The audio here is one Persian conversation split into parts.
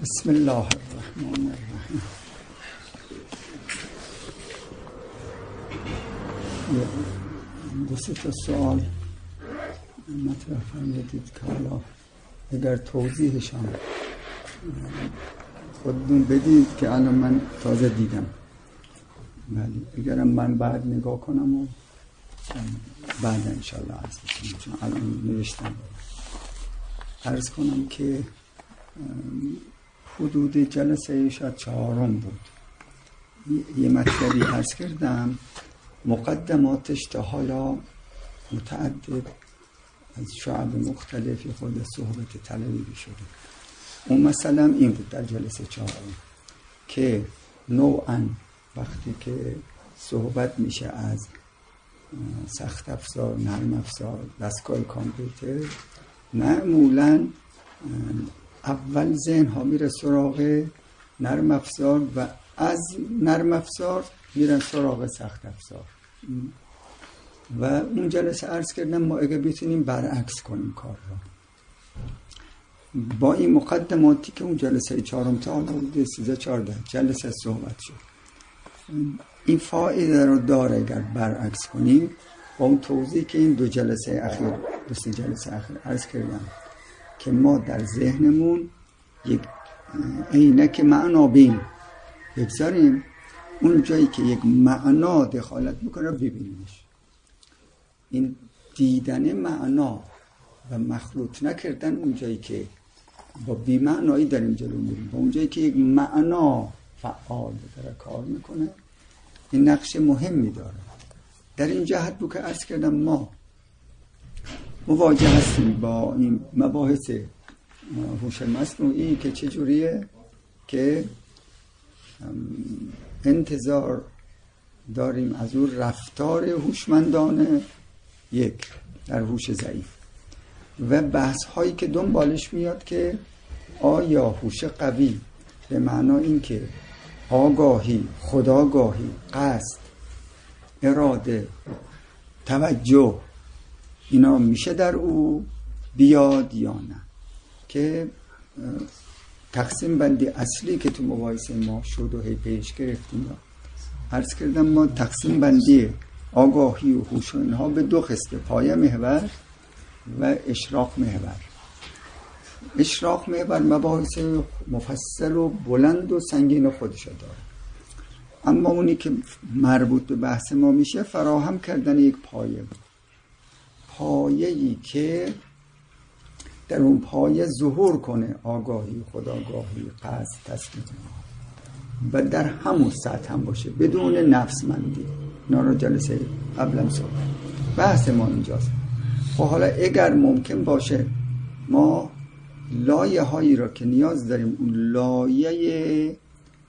بسم الله الرحمن الرحیم. دو سه تا سوال مطرح فرمودید که حالا اگر توضیحشان خودتون بدید که الان من تازه دیدم، ولی اگرم من بعد نگاه کنم و بعد انشالله عرض بکنم، چون الان نوشتم. عرض کنم که حدود جلسه شاید 4 بود، یه مطلبی عرض کردم، مقدماتش تا حالا متعدد از شعب مختلفی خود صحبت طلبی شده. اون مثلا این بود در جلسه 4 که نوعاً وقتی که صحبت میشه از سخت افزار، نرم افزار، دستگاه کامپیوتر، معمولاً اول ذهن ها میره سراغ نرم افزار و از نرم افزار میرن سراغ سخت افزار. و اون جلسه عرض کردم ما اگه بتونیم برعکس کنیم کار را با این مقدماتی که اون جلسه 4 تا حالا بوده 13-14 جلسه صحبت شد، این فایده رو داره اگر برعکس کنیم با اون توضیح که این 2 جلسه اخیر 2-3 جلسه اخیر عرض کردم که ما در ذهنمون یک عینک معنا بین بگذاریم، اون جایی که یک معنا دخالت میکنه ببینیمش. این دیدن معنا و مخلوط نکردن اون جایی که با بی معنایی داریم جلو میریم، با اون جایی که یک معنا فعال داره کار میکنه، این نقش مهمی داره. در این جهت بود که عرض کردم ما مواجه هستیم با این مباحث هوش مصنوعی که چجوریه که انتظار داریم از اون رفتار هوشمندانه یک در هوش ضعیف و بحث هایی که دنبالش میاد که آیا هوش قوی به معنا این که آگاهی، خودآگاهی، قصد، اراده، توجه، اینا میشه در او بیاد یا نه، که تقسیم بندی اصلی که تو مباحث ما شد و هی پیش گرفتیم. عرض کردم ما تقسیم بندی آگاهی و هوش و اینها به 2 قسمه، پایه محور و اشراق محور. اشراق محور مباحث مفصل و بلند و سنگین خودشو داره، اما اونی که مربوط به بحث ما میشه فراهم کردن یک پایه، پایه‌ای که در اون پایه ظهور کنه آگاهی، خودآگاهی، قصد، تصمیم و در همون سطح هم باشه بدون نفسمندی. اینا رو جلسه قبلا صحبت بحث ما اینجاست. خب حالا اگر ممکن باشه ما لایه هایی را که نیاز داریم اون لایه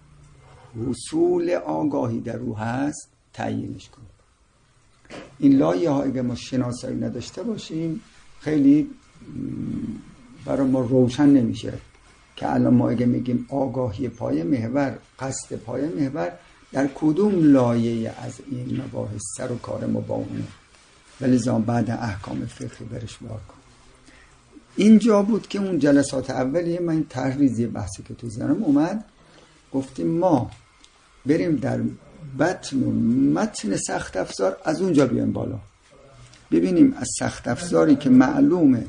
حصول آگاهی در او هست تعیینش کنیم. این لایه ها اگر ما شناسایی نداشته باشیم خیلی برای ما روشن نمیشه که الان ما اگه میگیم آگاهی پایه محور، قصد پایه محور، در کدوم لایه از این مباحث سر و کار ما با اونه، ولذا بعد احکام فقهی برش بار کن. اینجا بود که اون جلسات اولیه من تحریزی بحثی که تو ذهنم اومد، گفتیم ما بریم در بطن و متن سخت افزار، از اونجا بیایم بالا ببینیم از سخت افزاری که معلومه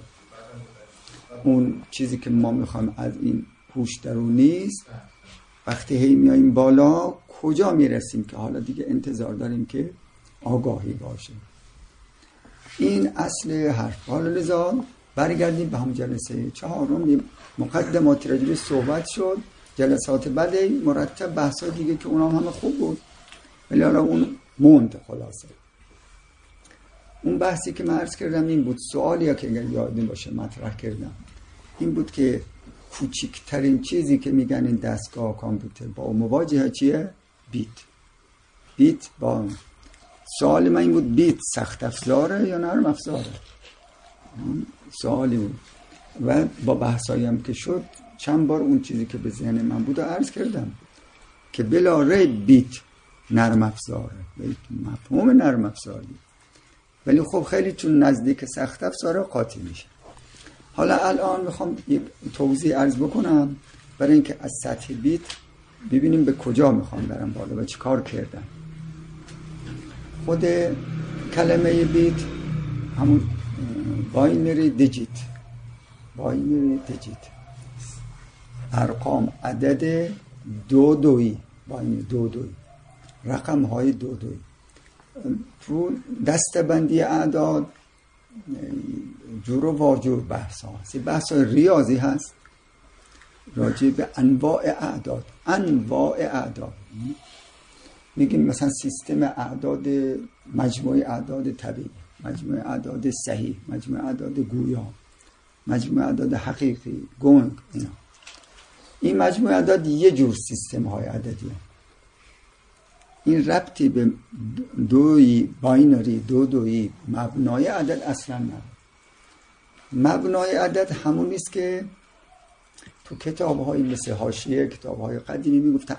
اون چیزی که ما میخوایم از این هوش در اون نیست، وقتی هی میاییم بالا کجا میرسیم که حالا دیگه انتظار داریم که آگاهی باشه. این اصل حرف. حالا لذا برگردیم به هم جلسه 4 مقدمات راجع صحبت شد، جلسات بعد مرتب بحثا دیگه که اونا همه خوب بود ولی حالا اون موند. خلاصه اون بحثی که من عرض کردم این بود، سوالی که اگر یادتون باشه مطرح کردم این بود که کوچکترین چیزی که میگن این دستگاه کامپیوتر با مواجهه چیه؟ بیت. با سوال من این بود بیت سخت افزاره یا نرم افزاره؟ سوالی بود و با بحثایی هم که شد چند بار اون چیزی که به ذهن من بود عرض کردم که بلا ریب بیت نرم افزاره، مفهوم نرم افزاری، ولی خب خیلی چون نزدیک سخت افزاره قاطی میشه. حالا الان میخوام یک توضیح عرض بکنم برای اینکه از سطح بیت ببینیم به کجا میخوام برم بالا و چی کار کردم. خود کلمه بیت همون باینری دیجیت، ارقام عدد دویی، باینری دویی، رقم های دویی. رو دستبندی اعداد جور و واجور بحث ها هست. بحث های ریاضی هست راجع به انواع اعداد. میگیم مثلا سیستم اعداد، مجموعه اعداد طبیعی، مجموعه اعداد صحیح، مجموعه اعداد گویا، مجموعه اعداد حقیقی، گنگ. این مجموعه اعداد یه جور سیستم های عددی هست. این ربطی به باینری دویی مبنای عدد اصلا نداره. مبنای عدد همون نیست که تو کتاب‌های مثل حاشیه کتاب‌های قدیمی میگفته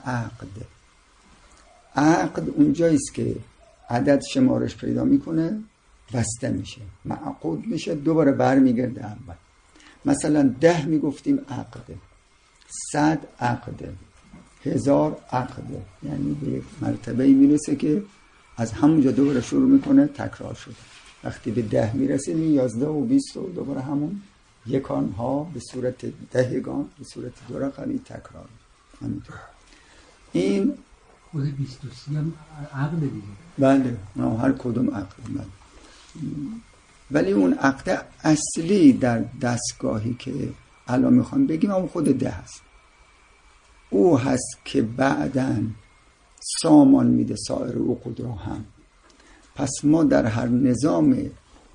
عقد اونجاییست که عدد شمارش پیدا میکنه، بسته میشه، معقود میشه، دوباره برمیگرده اول. مثلا 10 میگفتیم عقده، 100 عقده، 1000 عقده، یعنی به یک مرتبه میرسه که از همونجا دوباره شروع میکنه تکرار شده. وقتی به 10 میرسه 11 و 20 و دوباره همون یکان ها به صورت دهگان به صورت دو رقمی تکرار. همینطور این خود 23 هم عقد دیگه. بله، هر کدوم عقد. بله. ولی اون عقد اصلی در دستگاهی که الان میخوام بگیم اون خود 10 هست. او هست که بعدن سامان میده سایر عقود را هم. پس ما در هر نظام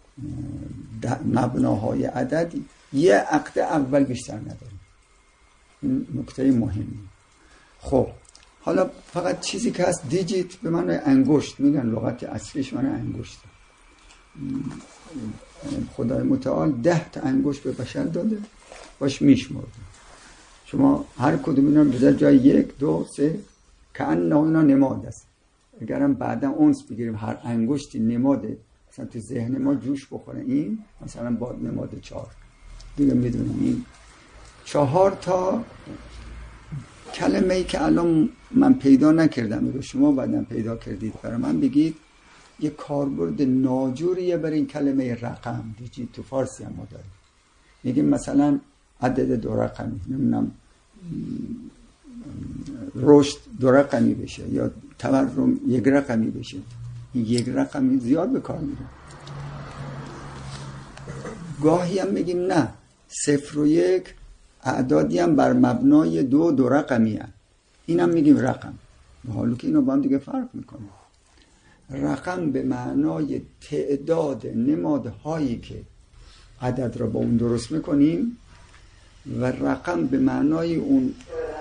مبناهای عدد یه عقد اول بیشتر نداریم. این نکته مهمی. خب حالا فقط چیزی که هست دیجیت به معنی انگشت، میگن لغت اصلیش معنی انگشت. خدای متعال 10 تا انگشت به بشر داده، باش میشمرده. شما هر کدوم اینا بذار جای 1 2 3 که اینا نماد است. اگرم بعدا اونس بگیریم هر انگشتی نماده، مثلا تو ذهن ما جوش بخوره، این مثلا با نماد 4 دیگه میدونیم. این 4 تا کلمه ای که الان من پیدا نکردم رو شما بعداً پیدا کردید، برای من بگید یه کاربرد ناجوریه برای این کلمه رقم. دیجیت تو فارسی هم ما داریم، میگیم مثلا عدد دو رقمی، نمیدونم رشد دو رقمی بشه یا تورم یک رقمی بشه. این یک رقمی زیاد به کار میره. گاهی هم میگیم نه، 0 و 1 اعدادی هم بر مبنای دو رقمی هست، این هم میگیم رقم، حالا که اینا با هم دیگه فرق میکنه. رقم به معنای تعداد نمادهایی که عدد را با اون درست میکنیم و رقم به معنای اون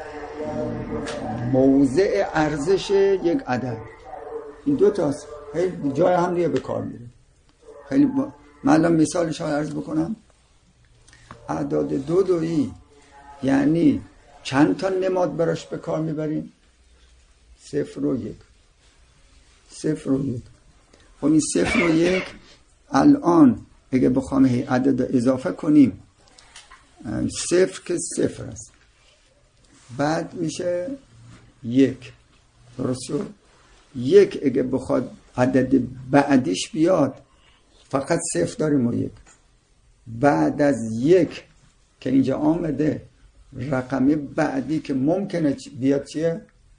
موضع ارزش یک عدد. این دو تاست، خیلی جای هم دیگه به کار میره. خیلی من الان مثالش رو عرض بکنم. اعداد دویی یعنی چند تا نماد براش به کار میبریم؟ 0 و 1. 0 و 1. خب این 0 و 1 الان اگه بخوام عدد اضافه کنیم، 0 که 0 است، بعد میشه 1. درست شد؟ 1 اگه بخواد عدد بعدیش بیاد فقط 0 داریم و 1. بعد از 1 که اینجا آمده رقم بعدی که ممکنه بیاد چیه؟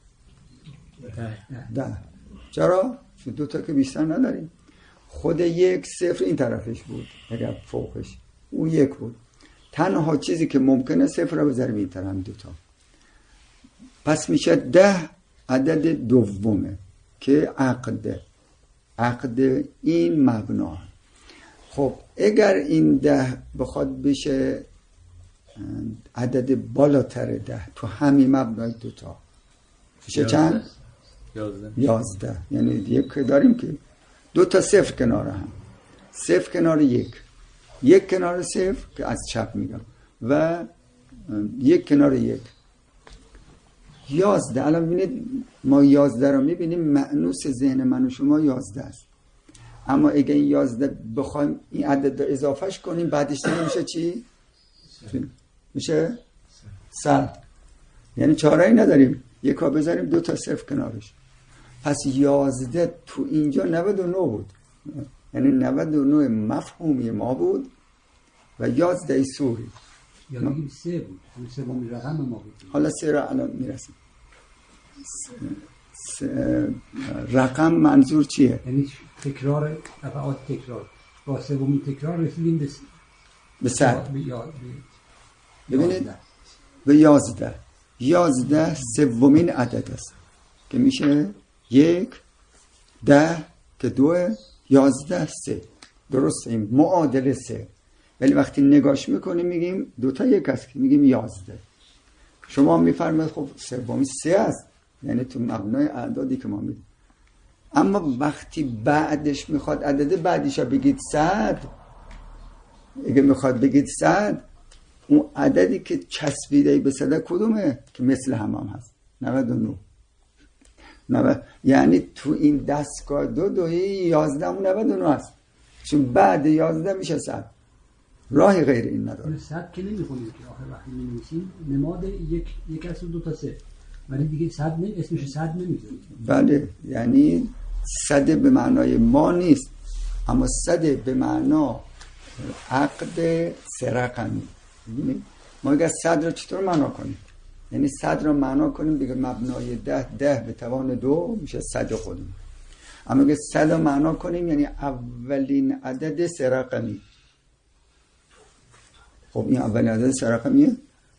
10. چرا؟ چون 2 تا که بیشتر نداریم. خود 1 0 این طرفش بود، اگر فوقش اون 1 بود. تنها چیزی که ممکنه 0 رو بذاریم این طرف 2 تا. پس میشه 10 عدد دومه که عقد این مبنا. خب اگر این 10 بخواد بشه عدد بالاتر 10 تو همین مبنای 2 تا میشه چند؟ 11. یعنی یک داریم که 2 تا 0 کنار هم، 0 کنار 1 کنار 0 که از چپ میگم و 1 کنار 1 11. الان ببینید ما 11 رو میبینیم، مأنوس ذهن من و شما 11 است. اما اگه این 11 بخوایم این عدد رو اضافهش کنیم بعدش دیگه میشه چی؟ میشه 100. یعنی چاره‌ای نداریم، یکا بذاریم 2 تا صفر کنارش. پس 11 تو اینجا 99 بود، یعنی 99 مفهومی ما بود و 11 سوری. یا بگیم 3 بود، سومین رقم ما بود. حالا 3 را الان میرسیم. رقم منظور چیه؟ یعنی تکرار دفعات تکرار، با سومین تکرار رسیدیم به 100. ببینید به 11. 11 سومین عدد است که میشه 1 10 که 2 11 3. درسته، این معادل 3. ولی وقتی نگاش میکنیم میگیم 2 تا 1 است که میگیم 11. شما میفرمایید خب سومی 3 است، یعنی تو مبنای اعدادی که ما میدیم. اما وقتی بعدش میخواد عدد بعدیشا بگید 100، اگه میخواد بگید 100، اون عددی که چسبیده به 100 کدومه که مثل هم هست؟ 99. یعنی تو این دستگاه 2 11 و 99 هست، چون بعد 11 میشه 100. راهی غیر این نداره. 100 که نمیخونید که آخر وقتی می‌نویسیم نماد یک از 2 تا 3، ولی دیگه 100 اسمش 100 نمیذاریم. بله، یعنی 100 به معنای ما نیست، اما 100 به معنا عقد 3 رقمی. ببینید ما اگر 100 رو چطور معنا کنیم؟ یعنی 100 رو معنا کنیم بگه مبنای 10 به توان 2 میشه 100 خودمون. اما اگر 100 رو معنا کنیم یعنی اولین عدد 3 رقمی. خب این اولین عدد 3 رقمیه؟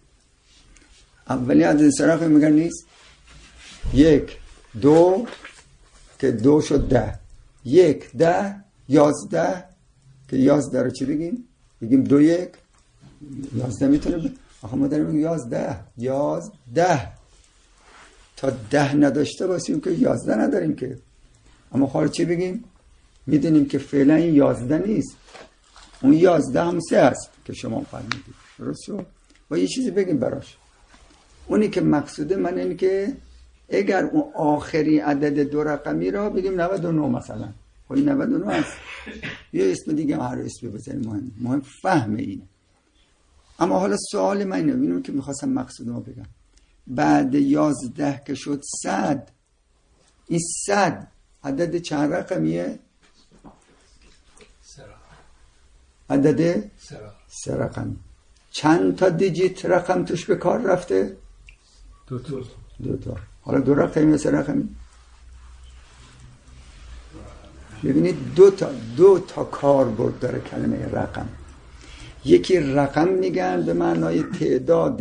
اولین عدد 3 رقمی مگر نیست؟ 1 2 که 2 شد 10، 1 10 11 که 11 رو چی بگیم؟ بگیم 2 1 11 میتونه آخه ما داریم 11 تا 10 نداشته باشیم که 11 نداریم که. اما خواهر چی بگیم؟ میدونیم که فعلا این 11 نیست، اون 11 هم 3 است که شما فرمودید. درست شد؟ و یه چیزی بگیم براش. اونی که مقصوده من اینه که اگر اون آخری عدد 2 رقمی را بگیم 99 مثلا، خب این 99 است. یه اسم دیگه هر اسمی بزنیم، مهم فهم اینه. اما حالا سوال من اینه، اینو که میخواستم مقصودمو بگم. بعد 11 که شد 100، این 100 عدد چند رقمیه؟ 3 رقم. عدد 3 رقمی. چند تا دیجیت رقم توش به کار رفته؟ 2 تا. حالا 2 رقمی یا 3 رقمی؟ ببینید 2 تا کاربرد داره کلمه رقم. یکی رقم میگن به معنای تعداد،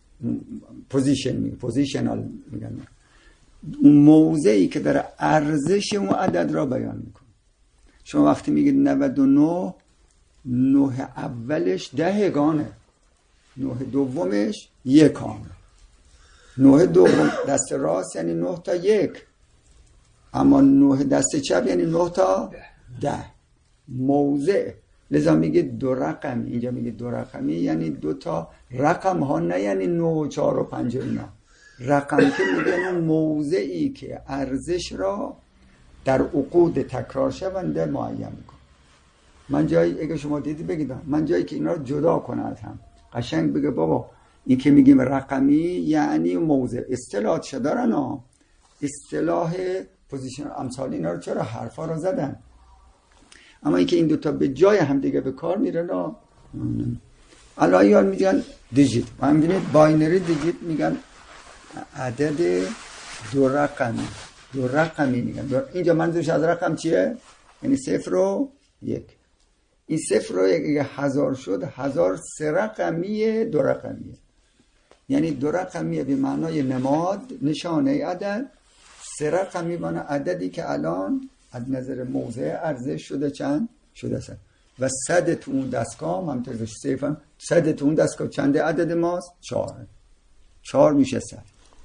پوزیشنال میگن، اون موضعی که داره ارزش اون عدد را بیان میکنه. شما وقتی میگید 99، 9 اولش 10 گانه، 9 دومش 1 گانه. 9 دوم دست راست یعنی 9 تا 1، اما 9 دست چپ یعنی 9 تا 10 موضع. لذا میگه 2 رقمی. اینجا میگه 2 رقمی یعنی 2 تا رقم ها، نه یعنی 9 و 4 و 5 اینا. رقم که میگه اون موضعی که ارزش را در عقود تکرار شونده معین میکنه. من جایی اگه شما دیدی بگید، من جایی که اینا رو جدا کنه از هم قشنگ بگه بابا این که میگیم رقمی یعنی موضع. اصطلاحات دارن ها، اصطلاح پوزیشن امثالی اینا رو چرا حرفا رو زدن، اما این که این 2 تا به جای هم دیگه به کار میره نه. الان میگن دیجیت، من ببینید باینری دیجیت میگن عدد 2 رقمی. 2 رقمی میگن. اینجا منظورش از رقم چیه؟ یعنی 0 و 1. این 0 و 1 اگه 1000 شد 1000 3 رقمیه، 2 رقمیه. یعنی 2 رقمیه به معنای نماد، نشانه عدد. 3 رقمی معنی عددی که الان از نظر موضع ارزش شده چند؟ شده 100. و 100 تو اون دستگاه همونطور صفر 100 تو اون دستگاه چند عدد ماست؟ 4. 4 میشه 100.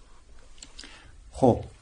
خب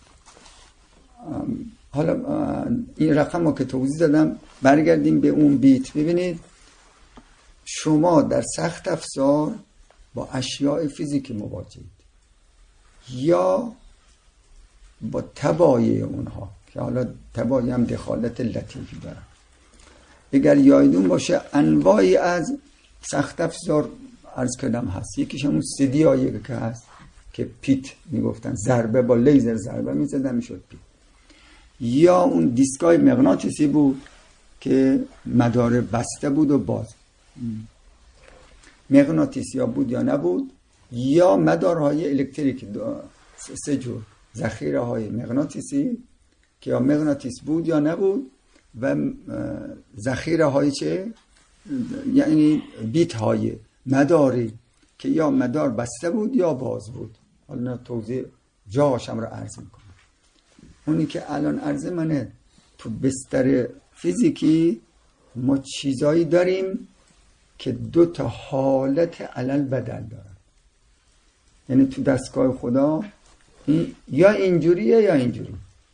حالا این رقم رو که توضیح دادم، برگردیم به اون بیت. ببینید شما در سخت افزار با اشیاء فیزیکی مواجهید یا با تبایع اونها که حالا تبایع هم دخالت لطیفی دارن. اگر یادتون باشه انواعی از سخت افزار عرض کردم هست. یکیش همون CD که هست، که پیت میگفتن، ضربه با لیزر ضربه میزدن میشد پیت. یا اون دیسکای مغناطیسی بود که مدار بسته بود و باز، مغناطیسی یا بود یا نبود، یا مدارهای الکتریک، 3 جور ذخیره های مغناطیسی که یا مغناطیس بود یا نبود، و ذخیره های چه؟ یعنی بیت های مداری که یا مدار بسته بود یا باز بود. حالا توضیح جاشم رو عرض میکنم. اونی که الان عرض منه، تو بستر فیزیکی ما چیزایی داریم که 2 حالت علل بدل دارن. یعنی تو دستگاه خدا یا اینجوریه یا اینجوری.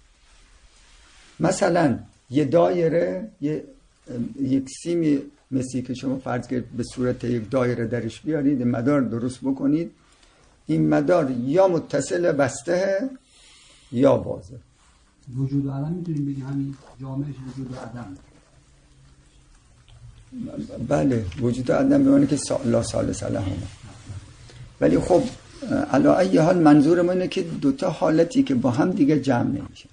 مثلا یه دایره، یک سیمی مثلی که شما فرض کنید به صورت یک دایره درش بیارید، مدار درست بکنید، این مدار یا متصل بسته یا بازه. وجود و عدم میتونیم بگیم همین جامعش وجود و عدم. بله، وجود و عدم بمانه که لا ثالث لهما. ولی خب علی ای حال منظور من اینه که 2 حالتی که با هم دیگه جمع نمیشه.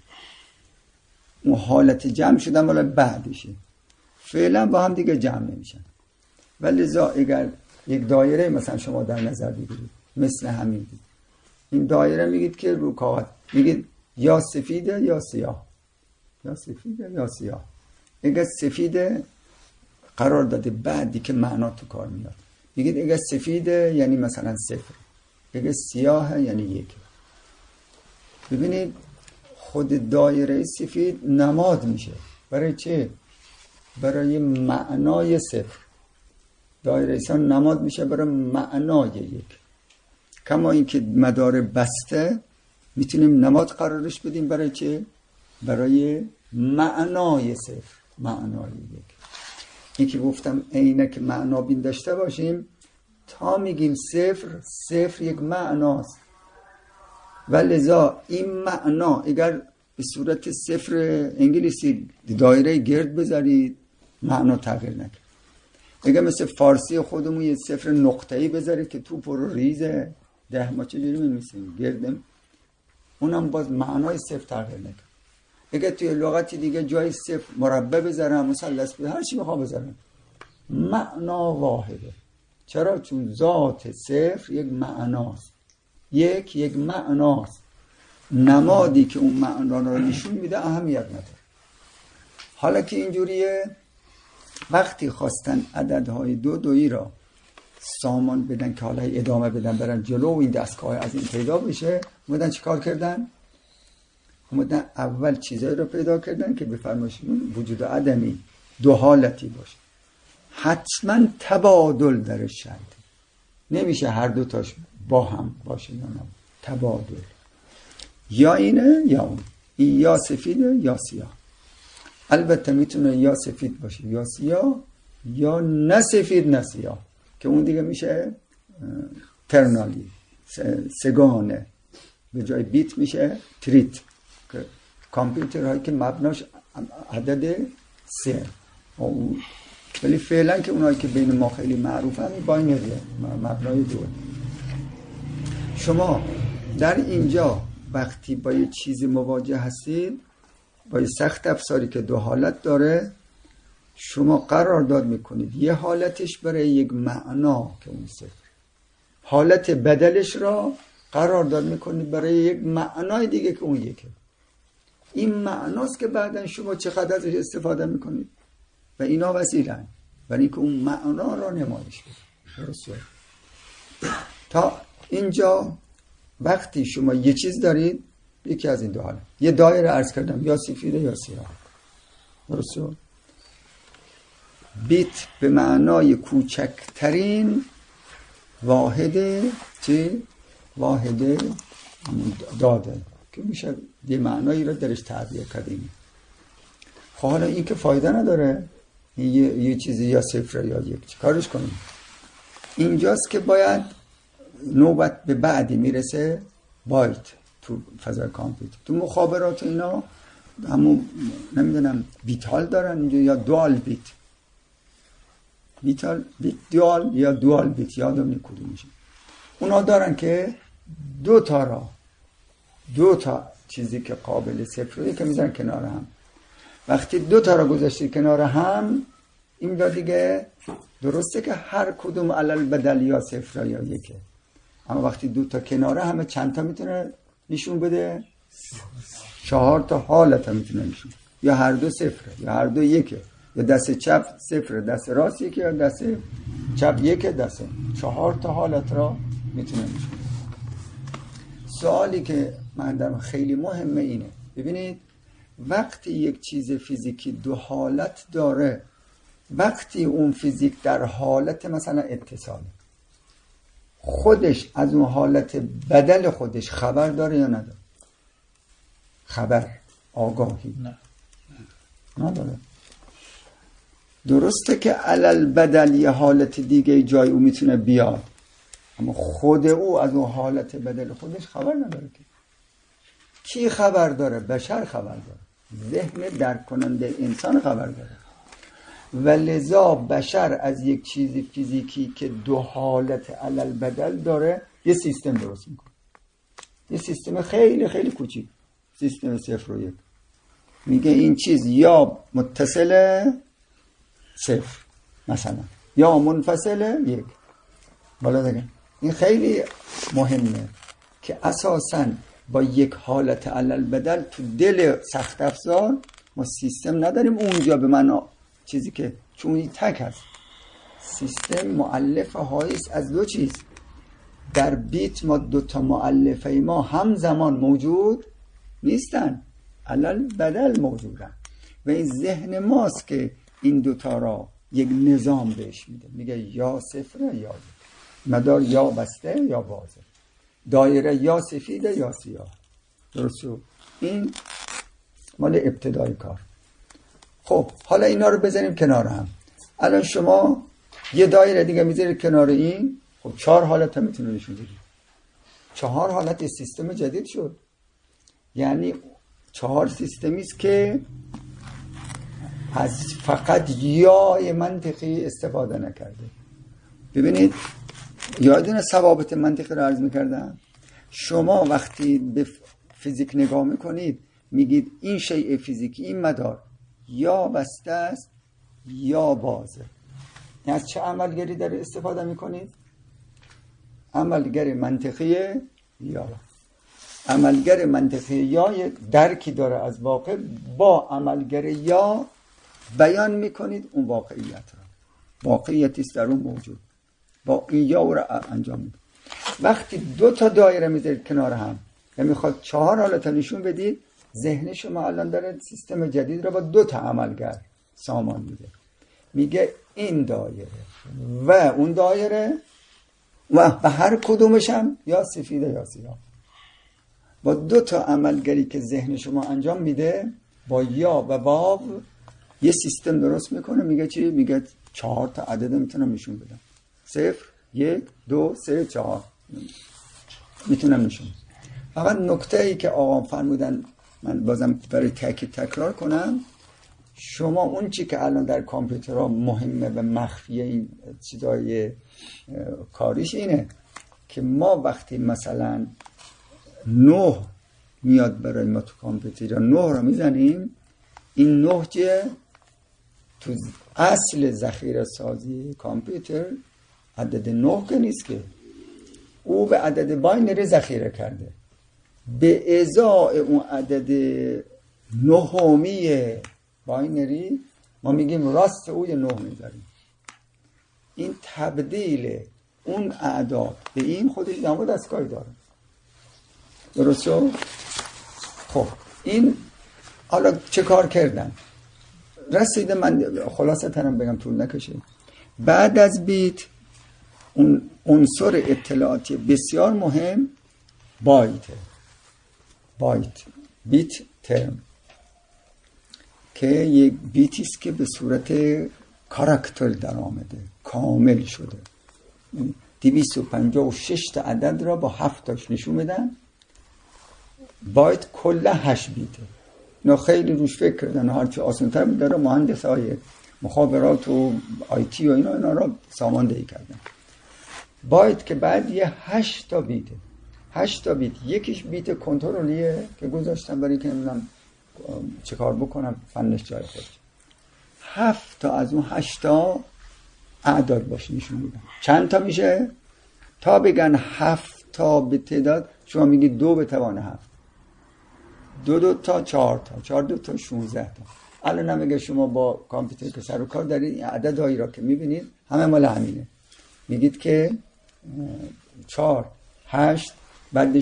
اون حالت جمع شدن مال بعدشه، فعلا با هم دیگه جمع نمیشن. ولی اگر یک دایره مثلا شما در نظر بگیرید مثل همین، این دایره میگید که رو کاغذ میگید یا سفیده یا سیاه، یا سفیده یا سیاه. اگر سفیده قرار داده بعدی که معنا تو کار میاد، میگید اگر سفیده یعنی مثلا 0، اگر سیاه یعنی 1. ببینید خود دایره سفید نماد میشه برای چه؟ برای معنای 0. دایره ایسان نماد میشه برای معنای 1. کما این که مدار بسته میتونیم نماد قرارش بدیم برای چه؟ برای معنای 0، معنای 1. این که گفتم عینک معنا بین داشته باشیم، تا میگیم 0 یک معناست، و لذا این معنا اگر به صورت 0 انگلیسی دایره گرد بذارید معنا تغییر نکنه. اگر مثل فارسی خودمون یه 0 نقطه‌ای بذارید که توپ رو ریزه 10، ما چجوری می‌نویسیم؟ گردم، اونم باز معنای 0 تغییر نکنه. اگر توی لغتی دیگه جای 0 مربع بذارم، مثلث بذارم، هر چی بخوام بذارم، معنا واحده. چرا؟ چون ذات 0 یک معناست، یک معناست. نمادی که اون معنا رو نشون میده اهمیت نداره. حالا که اینجوریه، وقتی خواستن عددهای 2 را سامان بدن که حالا ادامه بدن برن جلو و این دستگاه از این پیدا بشه، اومدن چیکار کردن؟ اومدن اول چیزایی رو پیدا کردن که به فرمایششون وجود عدمی 2 حالتی باشه، حتما تبادل درش شرطه، نمیشه هر 2 تاش با هم باشه یا نه، تبادل، یا اینه یا اون، این یا سفیده یا سیاه. البته میتونه یا سفید باشه یا سیاه، یا نه سفید نه سیاه، که اون دیگه میشه ترنالی، سگانه، به جای بیت میشه تریت، که کامپیوترهایی که مبناش عدد 3. ولی فعلا که اونایی که بین ما خیلی معروفه همی باینریه، مبنای 2. شما در اینجا وقتی با یه چیزی مواجه هستید، با یه سخت افزاری که 2 حالت داره، شما قرارداد میکنید یه حالتش برای یک معنا که اون 0، حالت بدلش را قرارداد میکنید برای یک معنای دیگه که اون 1. این معناست که بعدن شما چقدر ازش استفاده میکنید و اینا وسیله‌اند برای اینکه اون معنا را نمایش بده. درسته؟ تا اینجا وقتی شما یه چیز دارید، یکی از این 2 حالت، یه دایره عرض کردم یا سفیده یا سیاه. درسته؟ بیت به معنای کوچکترین واحد چی؟ واحد داده که میشه یه معنایی رو درش تعبیر کردیم. خب حالا این که فایده نداره، یه چیزی یا 0 یا 1، چی کارش کنیم؟ اینجاست که باید نوبت به بعدی میرسه، بایت تو فضای کامپیوتر، تو مخابرات اینا همون نمیدونم بیتال دارن اینجا یا دوال بیت، بیت دوال یا دوال بیت، یادم نمیاد کدوم میشه. اونا دارن که دو تا چیزی که قابل صفر رو که میذارن کنار هم. وقتی دو تا را گذاشتی کنار هم، این دا دیگه درسته که هر کدوم علل بدل یا صفر یا یکه، اما وقتی دو تا کناره همه چند تا میتونه نشون بده؟ 4 تا حالت هم میتونه نشون، یا هر دو صفره یا هر دو یکه، یا دست چپ صفره دست راست یکه، یا دست چپ یکه دست 4 تا حالت را میتونه نشون. سوالی که من دارم خیلی مهمه اینه، ببینید وقتی یک چیز فیزیکی دو حالت داره، وقتی اون فیزیک در حالت مثلا اتصاله، خودش از اون حالت بدل خودش خبر داره یا نداره؟ خبر، آگاهی نداره. درسته که علل بدل یه حالت دیگه جای او میتونه بیاد، اما خود او از اون حالت بدل خودش خبر نداره. که کی خبر داره؟ بشر خبر داره، ذهن درک کننده انسان خبر داره. و لذا بشر از یک چیز فیزیکی که دو حالت علل بدل داره یه سیستم درست میکنه، یه سیستم خیلی خیلی کوچیک، سیستم 0 و 1. میگه این چیز یا متصله 0 مثلا، یا منفصله 1. بالا دیگه این خیلی مهمه که اساساً با یک حالت علل بدل تو دل سخت افزار ما سیستم نداریم اونجا به من چیزی که چون این تک هست. سیستم مؤلفه هاییست از دو چیز. در بیت ما 2 تا مؤلفه ما همزمان موجود نیستن، علل بدل موجودن و این ذهن ماست که این 2 تا را یک نظام بهش میده، میگه یا صفره یا یک، مدار یا بسته یا بازه، دایره یا سفیده یا سیاه. درست شد؟ این مال ابتدای کار. خب حالا اینا رو بزنیم کنار هم. الان شما یه دایره دیگه میذارید کنار این، خب 4 حالت هم میتونه نشون بده. 4 حالت سیستم جدید شد. یعنی 4 سیستمی است که از فقط یای منطقی استفاده نکرده. ببینید یادونه ثوابت منطقی رو عرض میکردم. شما وقتی به فیزیک نگاه میکنید میگید این شیء فیزیکی، این مدار یا بسته است یا بازه. یعنی از چه عملگری در استفاده میکنید؟ عملگر منطقی یا. عملگر منطقی یا یک درکی داره از واقع، با عملگر یا بیان میکنید اون واقعیت را، واقعیتی است در اون موجود، با این یا او را انجام میده. وقتی 2 تا دایره میذارید کنار هم و میخواد 4 حالت نشون بدید، ذهن شما الان داره سیستم جدید را با 2 تا عملگر سامان میده. میگه این دایره و اون دایره و هر کدومش هم یا سفیده یا سیاه. با 2 تا عملگری که ذهن شما انجام میده، با یا و واو یه سیستم درست میکنه. میگه چی؟ میگه 4 تا عدد میتونم نشون بدم، 0 1 2 3 4 میتونم نشون. فقط نکته ای که آقا فرمودن من بازم برای تاکید تکرار کنم، شما اون چی که الان در کامپیوترها مهمه و مخفیه این چیزای کاریش اینه که ما وقتی مثلا 9 میاد برای ما تو کامپیوتر، 9 رو میزنیم، این 9 چیه؟ تو اصل ذخیره سازی کامپیوتر عدد 9 که نیست، که او به عدد باینری ذخیره کرده، به ازای اون عدد نهمی باینری ما میگیم راست او یه 9 میذاریم. این تبدیل اون اعداد به این خودش نمود دستگاهی داره. درست شد؟ خب این حالا چه کار کردن؟ رسیده، من خلاصه ترم بگم طول نکشه. بعد از بیت اون عنصر اطلاعاتی بسیار مهم بایته، بیت ترم، که یک بیتی است که به صورت کاراکتر در آمده، کامل شده. 256 تا عدد را با 7 تاش نشون میدن. بایت کل 8 بیته. اینا خیلی روش فکر کردن، هرچی آسان‌تر داره مهندسای مخابرات و آیتی و اینا را ساماندهی کردن. بایت که بعد یه 8 تا بیته. 8 تا بیت. یکیش بیت کنترلیه که گذاشتم برای که نمیدونم چه کار بکنم، فنش جای خودش. 7 تا از اون 8 تا اعداد باشه نشون میدم. چند تا میشه؟ تا بگن 7 تا به تعداد شما میگی 2 به توان 7، 2 تا 4 تا 4 2 تا 16 تا. الان هم اگه شما با کامپیوتر که سر و کار دارید این عددهایی را که میبینید همه مال همینه. میگید که 4 8 بعد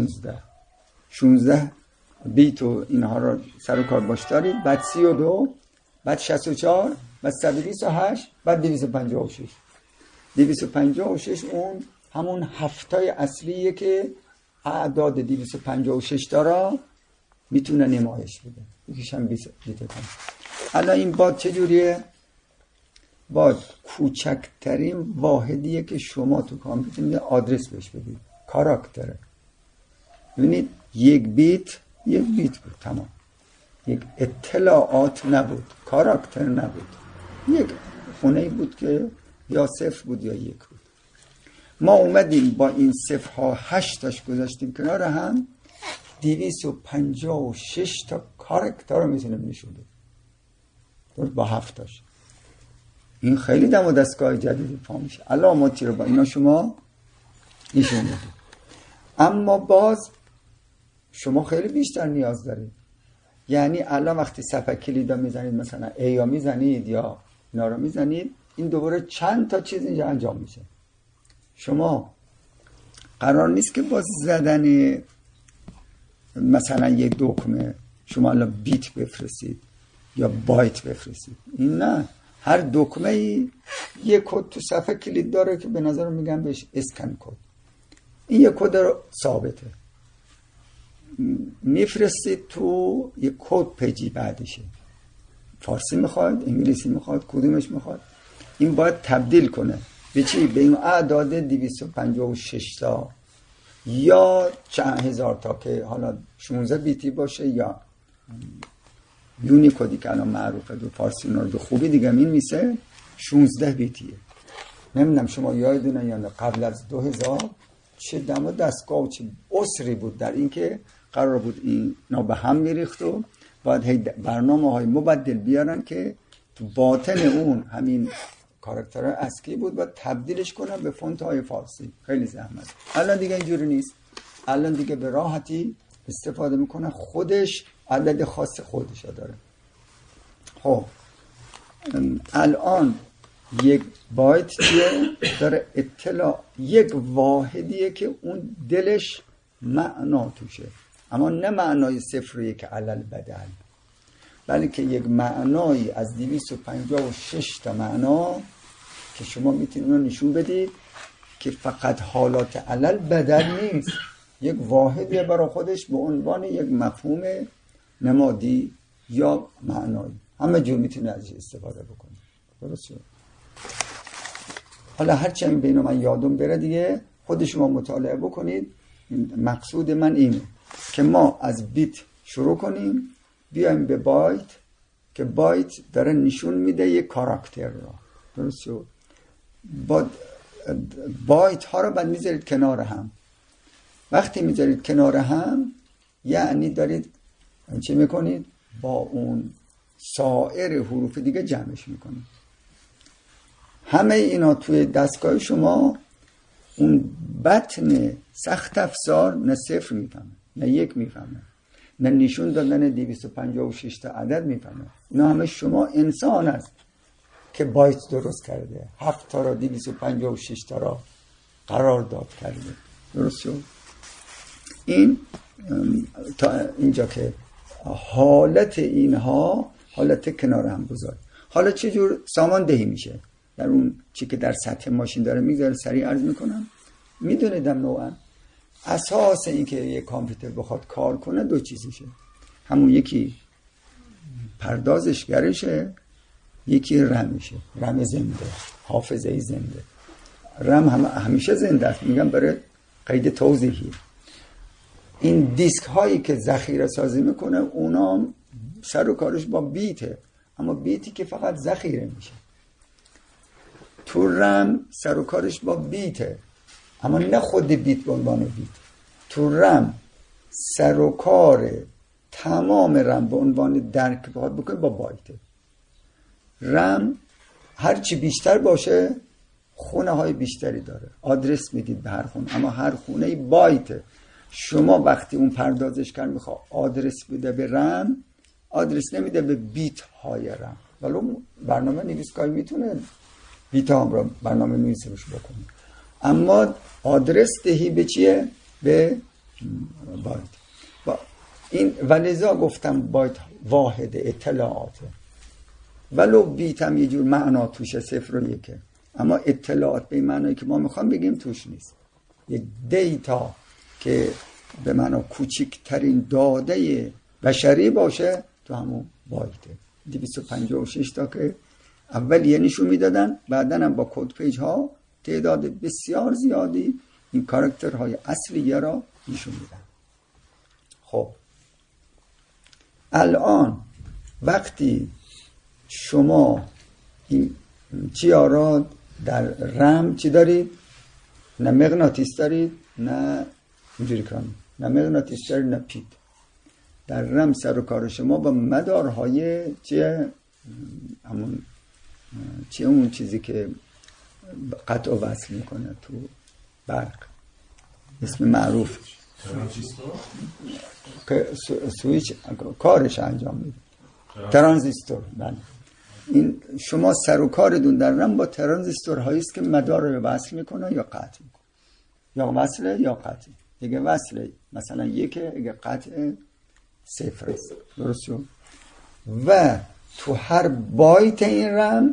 16 بیت و اینها را سر و کار باش دارید، بعد 32 بعد 64 بعد 128 بعد 256. 256 اون همون هفتای اصلیه که اعداد 256 تا میتونه نمایش بده. یکیش هم 20 تا. الان این باد چجوریه؟ باد کوچکترین واحدیه که شما تو کامپیوتر آدرس بهش بدید، کاراکتره. ببینید یک بیت بود، تمام. یک اطلاعات نبود، کاراکتر نبود، یک خونه بود که یا 0 بود یا 1 بود. ما اومدیم با این 0 ها 8 تاش گذاشتیم کنار هم، 256 تا کاراکتر رو میتونیم نشون بدیم با 7 تاش. این خیلی دم و دستگاه جدیدی پا میشه. علاماتی رو با اینا شما نشون بدید. اما باز شما خیلی بیشتر نیاز دارید. یعنی الان وقتی صفحه کلید رو میزنید، مثلا ای یا میزنید یا اینا رو میزنید، این دوباره چند تا چیز اینجا انجام میشه. شما قرار نیست که با زدن مثلا یک دکمه شما الان بیت بفرستید یا بایت بفرستید. این نه، هر دکمه ای یک کد تو صفحه کلید داره که به نظر میگم بهش اسکن کد. این یک کد رو ثابته میفرستید تو یک کد پیجی بعدشه. فارسی میخواد، انگلیسی میخواد، کدومش میخواد، این باید تبدیل کنه به چی؟ به این اعداد 256 تا یا چند هزار تا که حالا 16 بیتی باشه یا یونیکودی که الان معروفه دو فارسی رو به خوبی دیگه میشه 16 بیتیه. نمیدونم شما یادتونه یا نه قبل از 2000 چه دم و دستگاه و چه اسری بود در این که قرار بود اینا به هم میریخت و باید برنامه های مبدل بیارن که تو باطن اون همین کاراکتر اسکی بود و تبدیلش کنن به فونت های فارسی. خیلی زحمت. الان دیگه اینجوری نیست. الان دیگه به راحتی استفاده میکنه، خودش عدد خاص خودش داره. خب الان یک بایت داره اطلاع، یک واحدیه که اون دلش معنا توشه، اما نه معنای 0 و 1 علل بدل، بلکه یک معنایی از 256 تا معنا که شما میتونید اون نشون بدید که فقط حالات علل بدل نیست، یک واحدیه برای خودش به عنوان یک مفهوم نمادی یا معنایی. همه جور میتونه ازش استفاده بکنه. درسته؟ حالا هرچی این بینو من یادم بره دیگه خود شما مطالعه بکنید. مقصود من اینه که ما از بیت شروع کنیم بیایم به بایت که بایت داره نشون میده یک کاراکتر را. درسته؟ بایت ها رو بعد میذارید کنار هم. وقتی میذارید کنار هم یعنی دارید چه میکنید؟ با اون سایر حروف دیگه جمعش میکنید. همه اینا توی دستگاه شما اون بطن سخت افزار نه 0 میفهمه نه 1 میفهمه نه نشون دادن 256 تا عدد میفهمه. اینا همه شما انسان است که بایت درست کرده، 7 تا را 256 تا را قرار داد کرده. درست شد؟ این تا اینجا که حالت اینها حالت کنار هم گذار. حالا چجور ساماندهی میشه در اون چی که در سطح ماشین داره میذاره؟ سریع عرض میکنم. میدونیدم نوعا اساس این که یک کامپیوتر بخواد کار کنه دو چیزشه، همون یکی پردازشگرشه، یکی رمشه، رم زنده، حافظه زنده. رم همیشه زنده است، میگم برای قید توضیحی. این دیسک هایی که ذخیره سازی میکنه اونا سر و کارش با بیته، اما بیتی که فقط ذخیره میشه. تو رم سر و کارش با بیته، اما نه خود بیت به عنوان بیت. تو رم سر و کار تمام رم به عنوان درک بخواد بکنید با بایته. رم هرچی بیشتر باشه خونه های بیشتری داره، آدرس میدید به هر خونه، اما هر خونه بایته. شما وقتی اون پردازشگر میخواد آدرس بده به رم، آدرس نمیده به بیت های رم. ولو برنامه نویسگاهی میتونه بیت ها رو برنامه نویسی روش بکنه، اما آدرس دهی به چیه؟ به بایت. این ولذا گفتم بایت واحد اطلاعاته، ولو بیت هم یه جور معنا توشه 0 و 1، اما اطلاعات به معنایی که ما میخوام بگیم توش نیست. یک دیتا که به معنا کوچکترین داده بشری باشه تو همون بایته. 256 تا که اول یه نشون میدادن، بعدن هم با کد پیج ها تعداد بسیار زیادی این کاراکترهای اصلیه را نشون میدن. خب الان وقتی شما این چیا را در رم چی دارید؟ نه مغناطیس دارید نه اینجوری کنید، نه مغناطیس دارید نه پیت. در رم سر و کار شما با مدارهای چیه؟ همون چیه اون چیزی که قطع و وصل میکنه تو برق، اسم معروف که سویچ کارش انجام میده، ترانزیستور. بله، این شما سر و کاردون در رم با ترانزیستور هایی است که مدار رو وصل میکنه یا قطع میکنه، یا وصله یا قطع. اگه وصله مثلا 1، اگه قطع 0 است. درست شد؟ و تو هر بایت این رم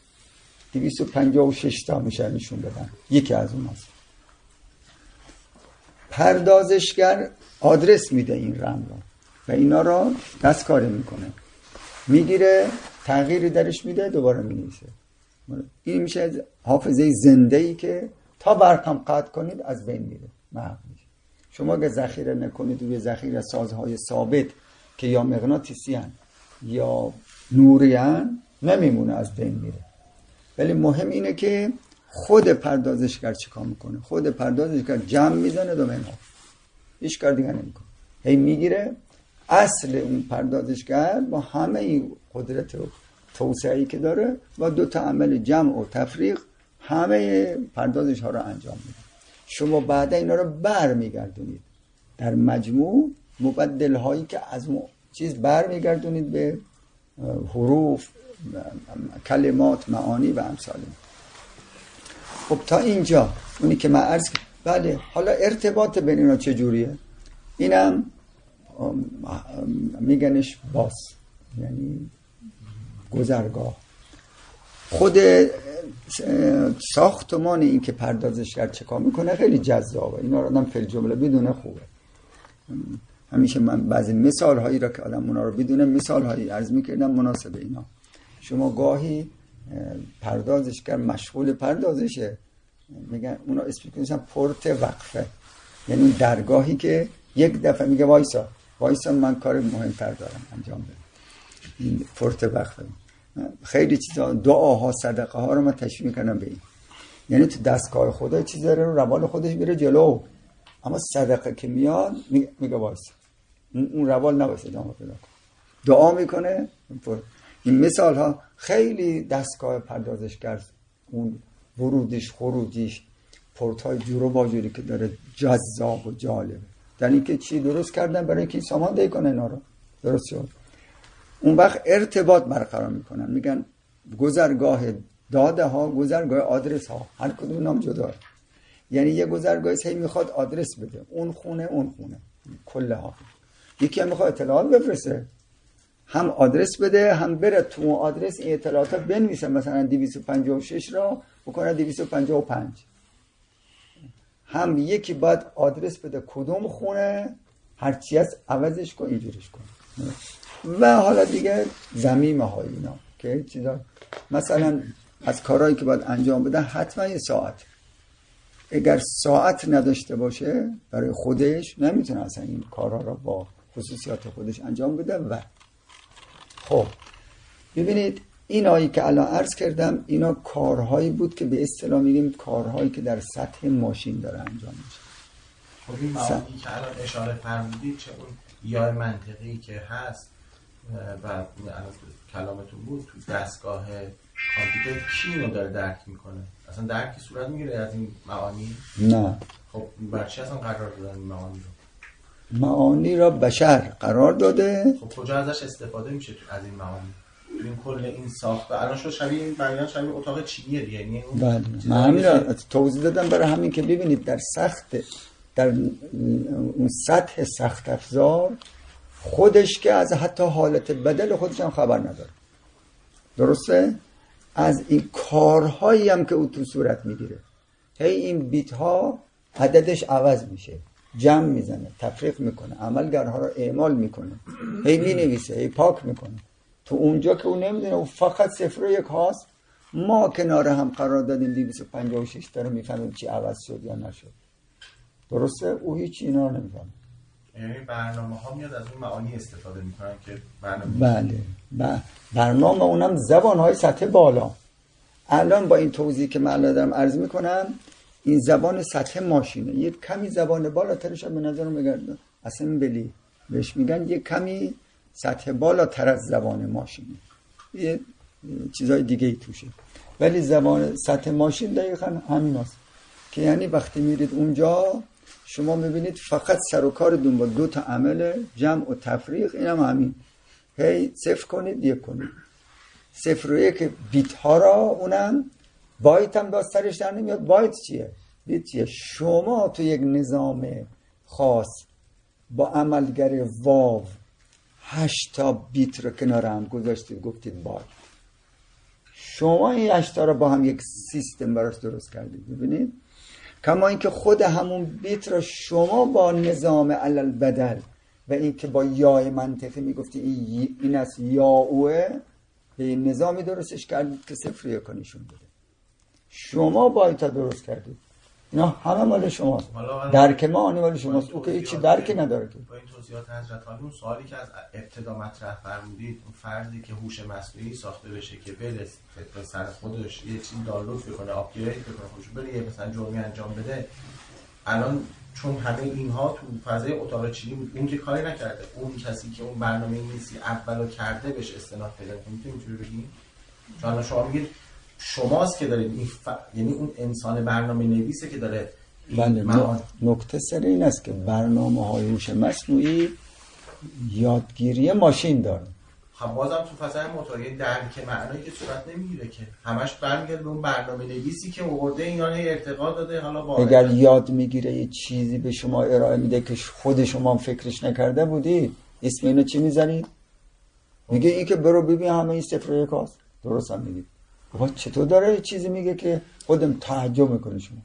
256 تا میشه نشون بدن، یکی از اون هست. پردازشگر آدرس میده این رم را و اینا را دستکاری میکنه، میگیره تغییری درش میده، دوباره مینویسه. این میشه حافظه زنده ای که تا برقم قطع کنید از بین میره، محو میشه. شما اگه ذخیره نکنید روی ذخیره سازهای ثابت که یا مغناطیسی هن یا نوری هن، نمیمونه، از بین میره. ولی مهم اینه که خود پردازشگر چیکار میکنه. خود پردازشگر جمع میزنه دو منها، هیچ کار دیگه نمیکنه، هی میگیره. اصل اون پردازشگر با همه این قدرت و توسعه‌ای که داره با 2 تا عمل جمع و تفریق همه پردازش ها رو انجام میده. شما بعد اینا رو بر میگردونید در مجموع، مبدل هایی که از اون چیز بر میگردونید به حروف، کلمات، معانی و امثال. خب تا اینجا اونی که من عرض کردم. بله، حالا ارتباط بین اینا چجوریه؟ اینم میگنش باس، یعنی گذرگاه. خود ساختمان این که پردازشگر چه کار میکنه خیلی جذابه. اینا رو آدم فی جمله بدونه خوبه. همیشه من بعضی مثال هایی را که آدم اونا رو بدونه مثال هایی عرض میکردم مناسب اینا. شما گاهی پردازشگر مشغول پردازشه، میگن اونا اسم میکنن پورت وقفه، یعنی درگاهی که یک دفعه میگه وایسا من کار مهمتر دارم انجام بدم. این پورت وقفه. خیلی چیزا، دعاها، صدقه ها رو من تشویق میکنم به این، یعنی تو دستگاه خدا چیزا رو روال خودش میره جلو، اما صدقه که میاد میگه وایسا، اون روال نباشه ادامه پیدا کن، دعا میکنه. این مثال ها خیلی دستگاه پردازشگر، اون ورودش خروجیش، پورت های جور و باجوری که داره جذاب و جالبه، در این که چی درست کردن برای اینکه این سامان ده کنه اینا رو. درست شد؟ اون وقت ارتباط برقرار میکنن، میگن گذرگاه داده ها، گذرگاه آدرس ها، هر کدوم نام جدا. یعنی یه گذرگاهی هی میخواد آدرس بده، اون خونه کله ها. یکی هم میخواد اطلاعات بفرسته، هم آدرس بده هم بره تو اون آدرس این اطلاعات بنویسه، مثلا 256 را بکنه 255. هم یکی باید آدرس بده کدوم خونه، هرچی از عوضش کن، اینجوریش کن. و حالا دیگه زمیمه های اینا که چیزا، مثلا از کارهایی که باید انجام بده حتما یه ساعت. اگر ساعت نداشته باشه برای خودش نمیتونه اصلا این کارها را با خصوصیات خودش انجام بده. و خب ببینید اینایی که الان عرض کردم اینا کارهایی بود که به اصطلاح میگیم کارهایی که در سطح ماشین داره انجام میشه. خب این معانی که الان اشاره فرمودید، چه اون یا منطقی که هست و الان کلامتون بود تو دستگاه کامپیوتر، کی اینو داره درک میکنه؟ اصلا درکی صورت میگیره از این معانی؟ نه. خب بر چی اصلا قرار دادن این معانی رو؟ معانی را بشر قرار داده. خب کجا ازش استفاده میشه تو از این معانی؟ تو این کل این ساخته الان شد شبیه این بیان شبیه اتاق چینیه دیگه. یعنی بله من همین را توضیح دادم برای همین که ببینید در اون سطح سخت افزار خودش که از حتی حالت بدل خودش هم خبر نداره، درسته؟ از این کارهایی هم که او تو صورت میگیره، هی این بیت ها عددش عوض میشه، جمع میزنه، تفریق میکنه، عملگرها رو اعمال میکنه، هی مینویسه، هی پاک میکنه. تو اونجا که او نمیدونه، او فقط 0 و 1 هاست. ما کنار هم قرار دادیم 256 تا رو میفهمیم چی عوض شد یا نشد، درسته؟ او هیچ اینا رو نمیفهمه. یعنی برنامه ها میاد از اون معانی استفاده میکنن که بله برنامه اونم زبان های سطح بالا. الان با این توضیح که من دارم عرض میکنم، این زبان سطح ماشینه، یک کمی زبان بالاترش به نظر میگرده اسمبلی بهش میگن، یک کمی سطح بالاتر از زبان ماشینه، یه چیزای دیگه ای توشه. ولی زبان سطح ماشین دقیقا همین هست که یعنی وقتی میرید اونجا شما میبینید فقط سر و کارتون با 2 تا عمل جمع و تفریق، اینم همین، هی 0 کنید 1 کنید. 0 و 1 بیت ها را، اونم بایت هم داسترش در نمیاد. بایت چیه؟ بیت چیه؟ شما تو یک نظام خاص با عملگر واو 8 تا بیت رو کنار هم گذاشتید گفتید بایت. شما این 8 تا رو با هم یک سیستم براش درست کردید. ببینید کما اینکه خود همون بیت رو شما با نظام علل بدل و این که با یا منطقی میگفتی این است یا اوه، به این نظامی درستش کردید که 0 و 1 نشون بده. شما بایت درست کردید، اینا همه مال شماست. درک ما آنی مال شماست. او که هیچی درکی نداره که. با این توضیحات حضرت عالی، اون سوالی که از ابتدا مطرح فرمودید، اون فردی که هوش مصنوعی ساخته بشه که بره فکر سر خودش یه چیزی دانلود بکنه، آپگرید بکنه، خودش بره یه مثلا جرمی انجام بده، الان چون همه اینها تو فضای اتاق چینی بود، اون که کاری نکرده، اون کسی که اون برنامه نویسی اولو کرده بهش استناد پیدا کنه. میتونید اینجوری بگین؟ چون شما میگید شماست که دارید این یعنی اون انسان برنامه نویسه که داره. بله، نکته سر این است که برنامه‌های هوش مصنوعی یادگیری ماشین داره. خب بازم تو فضای موتوری درک معنایی که صورت نمیگیره که همش برمیگرده به اون برنامه نویسی که آورده اینا رو ارتقا داده. حالا اگر یاد میگیره یه چیزی به شما ارائه میده که خود شما فکرش نکرده بودی، اسم اینو چی میذارید؟ میگه این که برو ببین همه این 0 و 1 هست. درست هم میگید. چطور داره چیزی میگه که خودم تعجب میکنه شما؟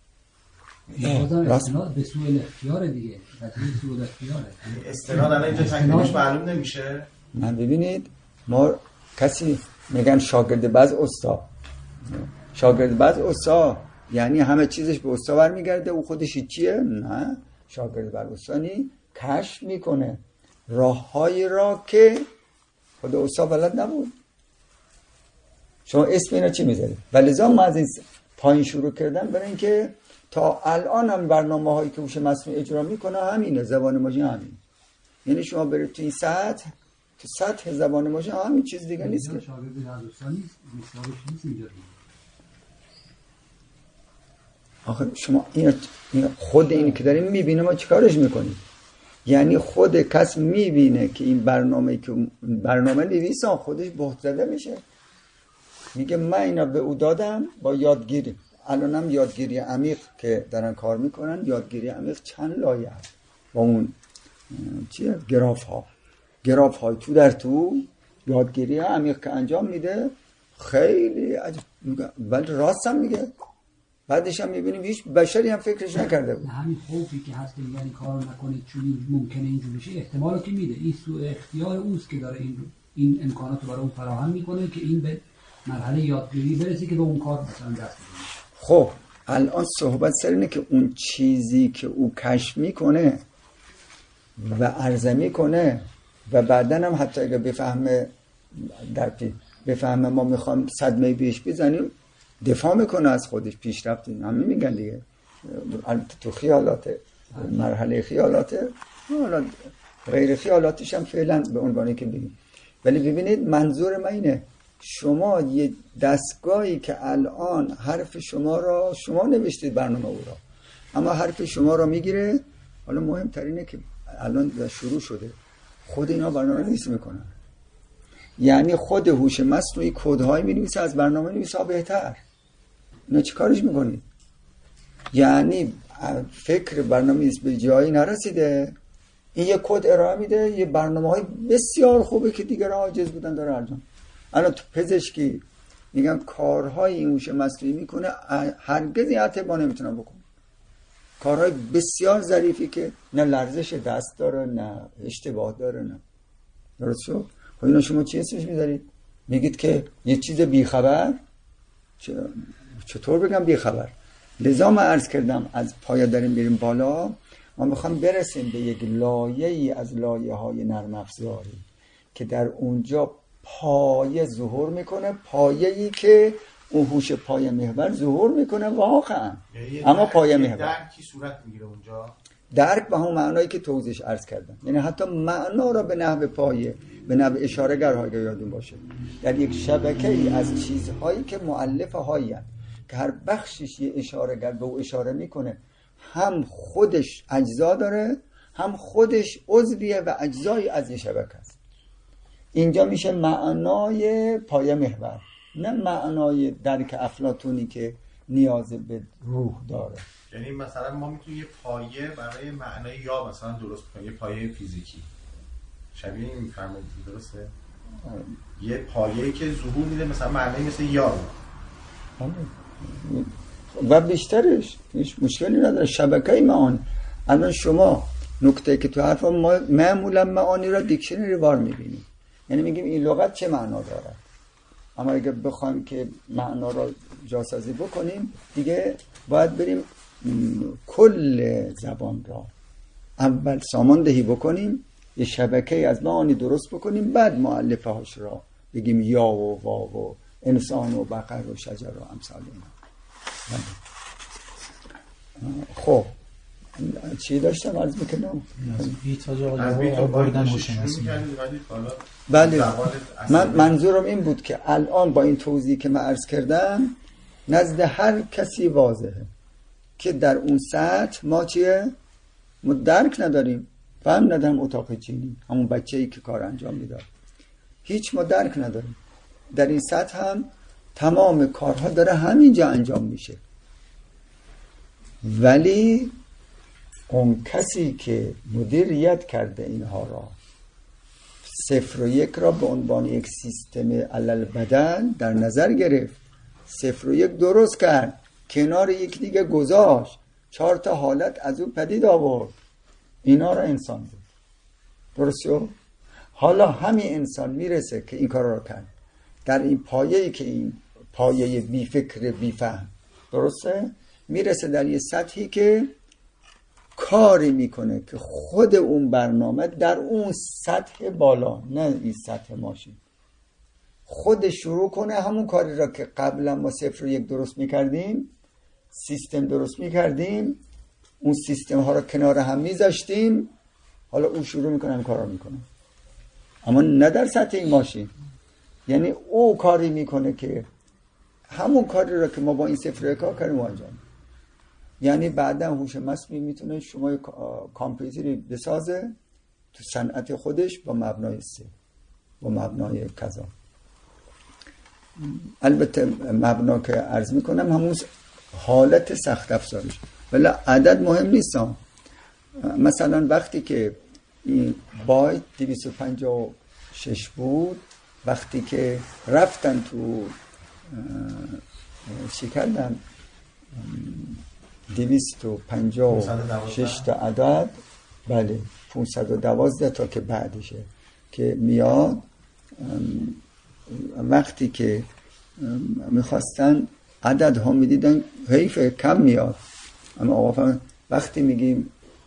استناد به سوء الاختیار دیگه، نتیجه سوء الاختیاره. استناد الان اینجا تکلیفش معلوم نمیشه. من ببینید ما کسی میگن شاگرد بعض استاد، شاگرد بعض استاد یعنی همه چیزش به استاد برمیگرده، او خودش چیه؟ نه، شاگرد بعض استادی کشف میکنه راههایی را که خود استاد بلد نبود. شما اسم اینا چی میذارید؟ ولذا من از این پایین شروع کردم برای اینکه تا الان هم برنامه هایی که هوش مصنوعی اجرا میکنه همینه، زبان ماشین همین. یعنی شما برید تو این سطح، تو سطح زبان ماشین همین، چیز دیگه نیست که شاگرد هندوستانی مثالش نیست اینجا. آخه شما این خود این که داریم میبینه ما چیکارش میکنیم؟ یعنی خود کس میبینه که این برنامه‌ای که برنامه نویسان خودش بهت زده میشه، میگه من اینا به او دادم با یادگیری. الانم یادگیری عمیق که دارن کار میکنن، یادگیری عمیق چند لایه هست با اون چیه؟ گراف های تو در تو یادگیری عمیق که انجام میده خیلی ولی راست هم میگه. بعدش هم میبینیم هیچ بشری هم فکرش نکرده بود. همین خوفی که هست که یعنی کار نکنید چون ممکنه اینجوری بشه، احتمالی که میده این سوء اختیار اوست که داره این امکانات رو برای اون فراهم میکنه که این به مرحله یادگیری برسه که به اون کار مثلا دست بزنه. خب الان صحبت سر اینه که اون چیزی که او کشف میکنه و عرضه میکنه و بعدن هم حتی اگه بفهمه ما میخوام صدمه بهش بزنیم، دفاع میکنه از خودش، پیشرفت. همین میگن دیگه تو خیالات مرحله خیالاته، حالا غیر خیالاتش هم فعلا به عنوانی که بگیم. ولی ببینید منظور من اینه، شما یه دستگاهی که الان حرف شما نوشتید برنامه او را، اما حرف شما را میگیره. حالا مهمترینه که الان شروع شده خود اینا برنامه نویسی میکنن، یعنی خود هوش مصنوعی کدهای مینویسه از برنامه نویسا بهتر. اینا چی کارش میکنید؟ یعنی فکر برنامه نویس به جایی نرسیده، این یه کد ارائه میده، یه برنامه‌های بسیار خوبه که دیگران عاجز بودن داره انجام. الان تو پزشکی میگن کارهای این هوش مصنوعی میکنه هرگز این اطباء نمیتونن بکنن، کارهای بسیار ظریفی که نه لرزش دست داره نه اشتباه داره. نه درست شد؟ خب اینا شما چی اسمش میذارید؟ میگید که یه چیز بیخبر. چطور بگم بیخبر؟ لذا من عرض کردم از پایه داریم بریم بالا، ما میخوام برسیم به یک لایه‌ای از لایه‌های نرم افزاری که در اونجا پایه ظهور میکنه، پایه‌ای که اون هوش پایه محور ظهور میکنه واقعا. اما پایه محور درکی صورت میگیره اونجا، درک به همون معنایی که توضیحش عرض کردم، یعنی حتی معنا را به نحو پایه، به نحو اشاره‌گرها یادون باشه، در یک شبکه‌ای از چیزهایی که مؤلفه‌هایی هست که هر بخشش یه اشاره‌گر به او اشاره میکنه، هم خودش اجزا داره هم خودش عضویه و اجزایی از یه شبکه است. اینجا میشه معنای پایه محور، نه معنای درک افلاطونی که نیاز به روح داره. یعنی مثلا ما میتونیم یه پایه برای معنای یا مثلا درست کنیم، یه پایه فیزیکی شبیه این میفرمایید درسته؟ یه پایه‌ای که ظهور میده مثلا معنی مثل یا و بیشترش هیچ مشکلی نداره. شبکه معانی، الان شما نکته که تو حرفا ما معمولا معانی را دیکشنری وار میبینیم، یعنی میگیم این لغت چه معنا داره، اما اگه بخوایم که معنا را جاسازی بکنیم دیگه باید بریم کل زبان را اول ساماندهی بکنیم، یه شبکه از معانی درست بکنیم، بعد مؤلفه هاش را بگیم یا و واو و انسان و بقر و شجر و امثال اینا. خب چی داشتم عرض میکنم؟ بله، من منظورم این بود که الان با این توضیحی که من عرض کردم نزد هر کسی واضحه که در اون سطح ما چیه؟ ما درک نداریم، فهم نداریم. اتاق چینی همون بچه‌ای که کار انجام میداد هیچ ما درک نداریم. در این سطح هم تمام کارها داره همینجا انجام میشه، ولی اون کسی که مدیریت کرده اینها را 0 و 1 را به عنوان یک سیستم علل بدن در نظر گرفت، 0 و 1 درست کرد، کنار یک دیگه گذاشت، 4 تا حالت از اون پدید آورد، اینا را انسان بود. درست شد؟ حالا همین انسان میرسه که این کار را کرد در این پایه‌ای که این پایه بی فکر بی فهم، درسته؟ میرسه در یه سطحی که کاری میکنه که خود اون برنامه در اون سطح بالا، نه این سطح ماشین، خود شروع کنه همون کاری را که قبلا ما 0 و 1 درست میکردیم، سیستم درست میکردیم، اون سیستم ها را کنار هم میذاشتیم، حالا اون شروع میکنه این کار را میکنه، اما نه در سطح این ماشین. یعنی او کاری میکنه که همون کاری را که ما با این 0 و 1 کردیم انجام. یعنی بعدا هوش مصنوعی میتونه شما کامپیوتری بسازه تو صنعت خودش با مبنای 3 با مبنای کذا. البته مبنا که عرض میکنم همون حالت سخت افزارش، ولی عدد مهم نیست. مثلا وقتی که این بایت 256 بود، وقتی که رفتن تو شکردن 256 تا عدد، بله 512 تا که بعدشه که میاد، وقتی که میخواستن عدد ها میدیدن حیف کم میاد، اما آقا وقتی میگیم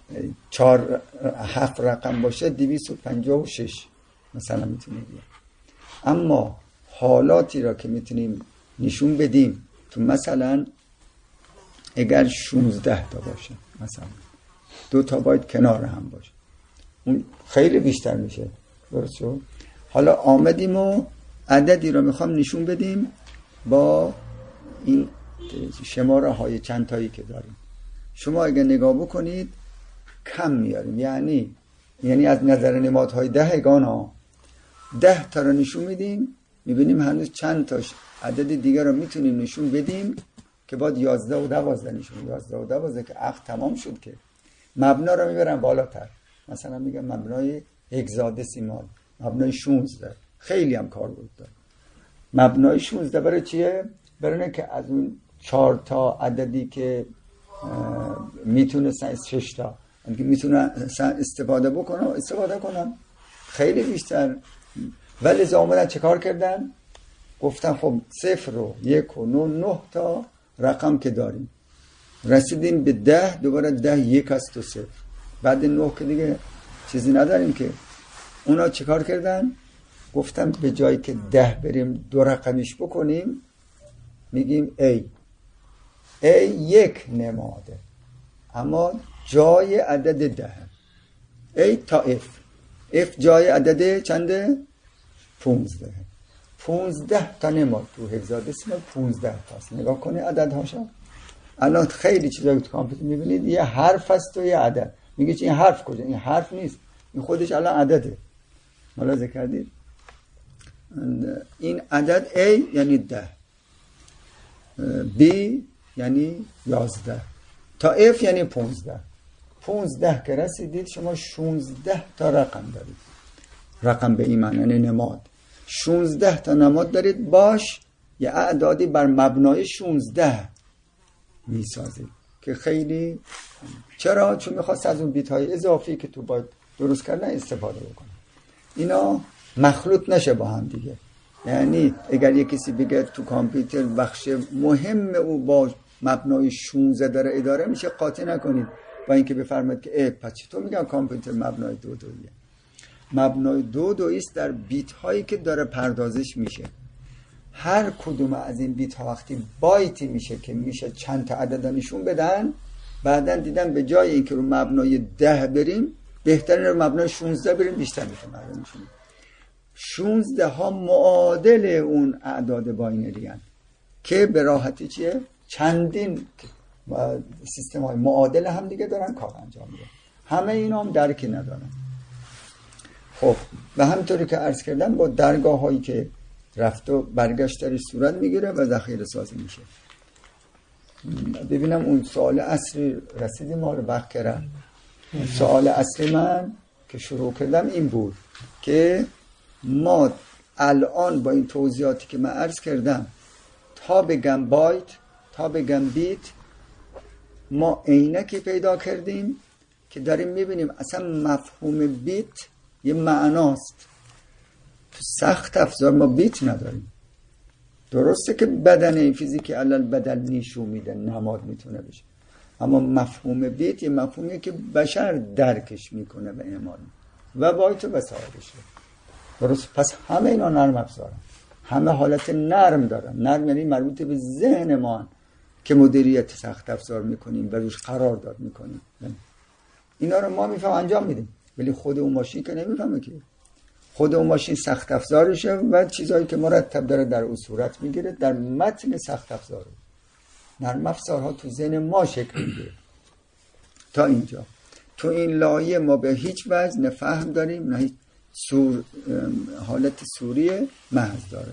7 رقم باشه 256 مثلا میتونیم بگیم. اما حالاتی را که میتونیم نشون بدیم تو مثلا اگر 16 تا باشه مثلا دو تا باید کنار هم باشه، اون خیلی بیشتر میشه. درست شد؟ حالا آمدیم و عددی رو میخوام نشون بدیم با این شماره های چند تایی که داریم. شما اگه نگاه بکنید کم میاریم، یعنی از نظر نمادهای 10 گانا 10 تا رو نشون میدیم، میبینیم هنوز چند تا عدد دیگر رو میتونیم نشون بدیم که باید 11 و 12 نشون. 11 و 12 که عقد تمام شد که مبنا رو میبرن بالاتر، مثلا میگم مبنای هگزادسیمال، مبنای 16. خیلی هم کاربرد داره مبنای 16. برای چیه؟ برای اینه که از اون 4 تا عددی که میتونستن 6 تا میتونن استفاده کنم خیلی بیشتر. ولی زامدن چه کار کردن؟ گفتن خب 0 و 1 و 9 تا رقم که داریم، رسیدیم به 10، دوباره 10 1 است و 0، بعد 9 که دیگه چیزی نداریم که. اونا چه کار کردن؟ گفتم به جایی که 10 بریم 2 رقمیش بکنیم، میگیم A یک نماده اما جای عدد 10. A تا F جای عدد چنده؟ 15. 15 تا نماد تو هگزادسیمال 15 تاست. نگاه کنه عددهاشو. الان خیلی چیزا تو کامپیوتر میبینید یه حرف هست و یه عدد، میگه این حرف کجا؟ این حرف نیست، این خودش الان عدده. ملاحظه کردید؟ این عدد A یعنی 10، B یعنی 11 تا F یعنی 15. 15 که رسیدید شما 16 تا رقم دارید. رقم به این معنی یعنی نماد. 16 تا نماد دارید، باش یه اعدادی بر مبنای 16 میسازید که خیلی. چرا؟ چون میخواست از اون بیت های اضافی که تو باید درست کردن استفاده بکنه، اینا مخلوط نشه با هم دیگه. یعنی اگر یک کسی بگه تو کامپیوتر بخش مهم او با مبنای 16 داره اداره میشه، قاطی نکنید با اینکه بفرمایید که پس چطور میگن کامپیوتر مبنای 2 دویه؟ مبنای 2 دویست در بیت هایی که داره پردازش میشه. هر کدوم از این بیت ها وقتی بایتی میشه که میشه چند تا عدد نشون بدن، بعدن دیدن به جای اینکه رو مبنای 10 بریم بهترین رو مبنای 16 بریم، بیشتر میتونه عدد نشون. 16 ها معادل اون اعداد باینری هستند که به راحتی چیه؟ چندین سیستم های معادل هم دیگه دارن کار انجام میدن. همه اینا هم درکی ندارن. خب و همطوری که عرض کردم با درگاه هایی که رفت و برگشت درش صورت میگیره و ذخیره سازی میشه. ببینم اون سوال اصلی رسیدیم ما رو وقت کردم. سوال اصلی من که شروع کردم این بود که ما الان با این توضیحاتی که من عرض کردم تا بگم بایت تا بگم بیت ما عینکی پیدا کردیم که داریم میبینیم اصلا مفهوم بیت یه معناست. تو سخت افزار ما بیت نداریم. درسته که بدن این فیزیکی علل بدل نیشو میده، نماد میتونه بشه، اما مفهوم بیت یه مفهومیه که بشر درکش میکنه و اعمال و بایت و سایرشه. درست؟ پس همه اینا نرم افزارن، همه حالت نرم دارن. نرم یعنی مربوط به ذهن ما که مدیریت سخت افزار میکنیم و روش قرار داد میکنیم. اینا رو ما میفهم انجام میدیم، ولی خود اون ماشین که نمیفهمه که. خود اون ماشین سخت افزارشه و چیزایی که مرتب داره در اون صورت میگیره در متن سخت افزاره. نرم افزارها تو ذهن ما شکل میگیره. تا اینجا تو این لایه ما به هیچ وجه نه فهم داریم نه هیچ حالت سوری محض داره.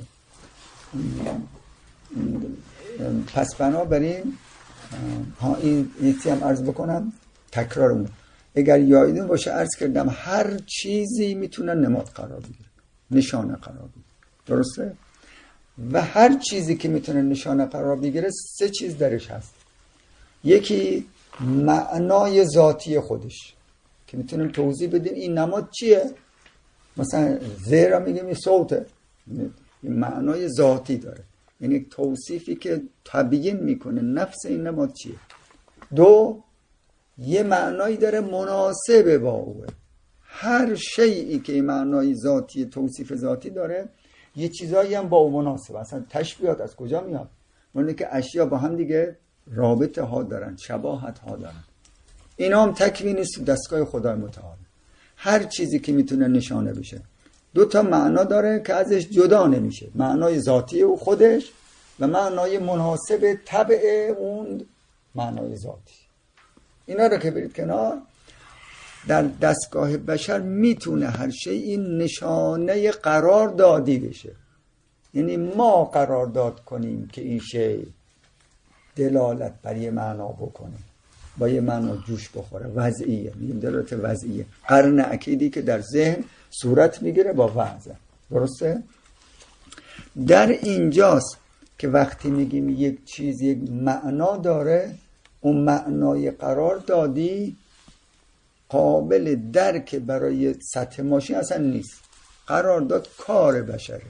پس بنابراین این یکی هم عرض بکنم تکرارمون. اگر یادتون باشه عرض کردم هر چیزی میتونه نماد قرار بگیره، نشانه قرار بگیره. درسته؟ و هر چیزی که میتونه نشانه قرار بگیره سه چیز درش هست. یکی معنای ذاتی خودش که میتونیم توضیح بدیم این نماد چیه. مثلا زیرا میگیم این صوته، این معنای ذاتی داره، یعنی یک توصیفی که تبیین میکنه نفس این نماد چیه. دو، یه معنایی داره مناسب با اوه. هر شیئی که این معنای ذاتی توصیف ذاتی داره یه چیزایی هم با او مناسب. اصلا تشبیهات از کجا میاد؟ معنی که اشیا با هم دیگه رابطه ها دارن، شباهت ها دارن. اینا هم تکوینی است تو دستگاه خدای متعال. هر چیزی که میتونه نشانه بشه 2 معنا داره که ازش جدا نمیشه، معنای ذاتی او خودش و معنای مناسب طبع اون معنای ذاتی. اینا رو که برید کنار، در دستگاه بشر میتونه هر شیء نشانه قرار دادی بشه. یعنی ما قرار داد کنیم که این شیء دلالت بر یه معنا بکنه، با یه معنا جوش بخوره، وضعیه، میگیم دلالت وضعیه، قرن اکیدی که در ذهن صورت میگیره با وضع. درسته؟ در اینجاست که وقتی میگیم یک چیز یک معنا داره، اون معنای قرار دادی قابل درک برای سطح ماشین اصلا نیست. قرار داد کار بشره،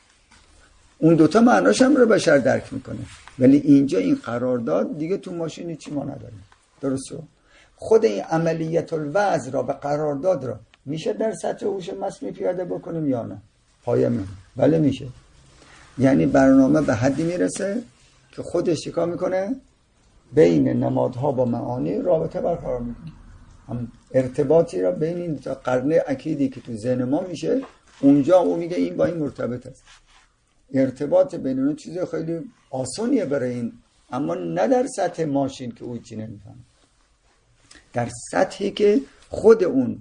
اون 2 معناش هم رو بشر درک میکنه، ولی اینجا این قرارداد دیگه تو ماشین چی ما نداریم. درسته؟ خود این عملیت الوضع را و قرارداد را میشه در سطح هوش مصنوعی پیاده بکنیم یا نه؟ پایه بله میشه. یعنی برنامه به حدی میرسه که خودش چیکار میکنه؟ بین نمادها با معانی رابطه برقرار میکنه. هم ارتباطی را بین این 2 قرن اکیدی که تو ذهن ما میشه، اونجا او میگه این با این مرتبط است. ارتباط بین اون چیز خیلی آسانیه برای این، اما نه در سطح ماشین که او چی نمیفهمه، در سطحی که خود اون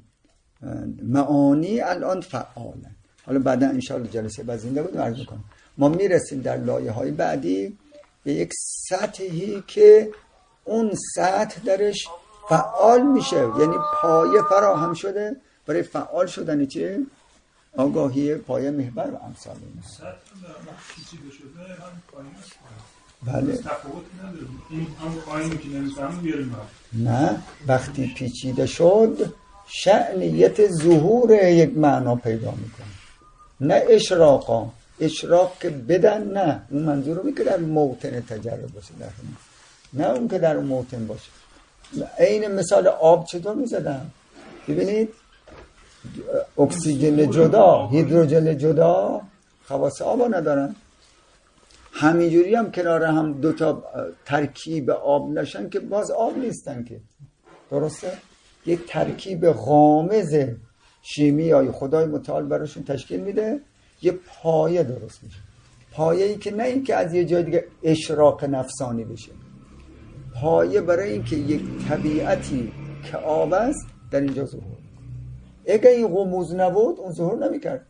معانی الان فعالن. حالا بعدا انشاءالله جلسه بعد زنده بود عرض میکنم. ما میرسیم در لایه‌های بعدی به یک سطحی که اون سطح درش فعال میشه، یعنی پایه فراهم شده برای فعال شدن چیه؟ آگاهی پایه محور و امثال اینا. سطح در پیچیده شده هم پایین است. بله. تفاوت نداره. این هم پایینی که نمی‌فهمیم بیاریم. نه، وقتی پیچیده شد شأنیت ظهور یک معنا پیدا میکنه، نه اشراقا. اشراق که بدن، نه اون منظور رو میگه در موطن تجربه باشه، در همین. نه اون که در اون موطن باشه. این مثال آب چطور میزدم؟ ببینید اکسیژن جدا، هیدروژن جدا خواص آبا ندارن. همینجوری هم کنار هم 2 ترکیب آب نشن که باز آب نیستن که. درسته؟ یک ترکیب غامض شیمیایی خدای متعال براشون تشکیل میده، یه پایه درست میشه. پایه‌ای که نه این که از یه جای دیگه اشراق نفسانی بشه، پایه برای این که یک طبیعتی که آب است در اینجا ظهور. اگه این غموز نبود اون ظهور نمیکرد.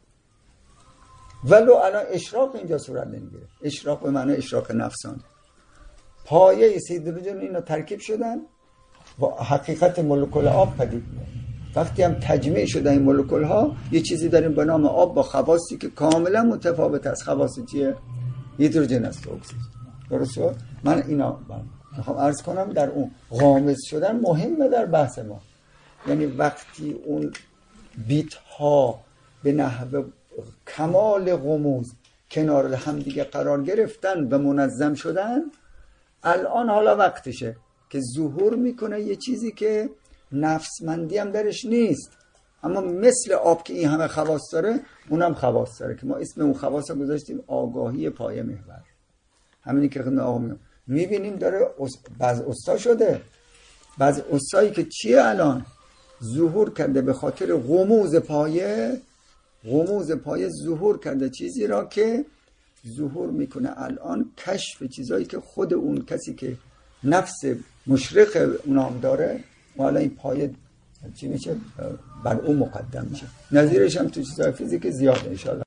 ولو الان اشراق اینجا صورت نمیگیره. اشراق به معنی اشراق نفسانی. پایه هیدروژن اینا ترکیب شدن و حقیقت مولکول آب پدید میاد. وقتی هم تجمیع شدن این مولکول ها، یه چیزی داریم به نام آب با خواصی که کاملا متفاوت است. خواص چیه؟ هیدروژن است و اکسیژن. درسته؟ من اینا میخوام عرض کنم در اون غامض شدن مهمه در بحث ما. یعنی وقتی اون بیت ها به نحو کمال غموض کنار هم دیگه قرار گرفتن و منظم شدن، الان حالا وقتشه که ظهور میکنه یه چیزی که نفسمندی هم درش نیست، اما مثل آب که این همه خواص داره اونم خواص داره که ما اسم اون خواص رو گذاشتیم آگاهی پایه محور. همینی که میبینیم داره بعض استا شده، بعض استایی که چیه الان ظهور کرده به خاطر غموض پایه ظهور کرده چیزی را که ظهور میکنه الان کشف چیزایی که خود اون کسی که نفس مشرق اونام داره و حالا این پایه چی میشه بر اون مقدم میشه. نظیرش هم تو چیزای فیزیک زیاده انشاءالله.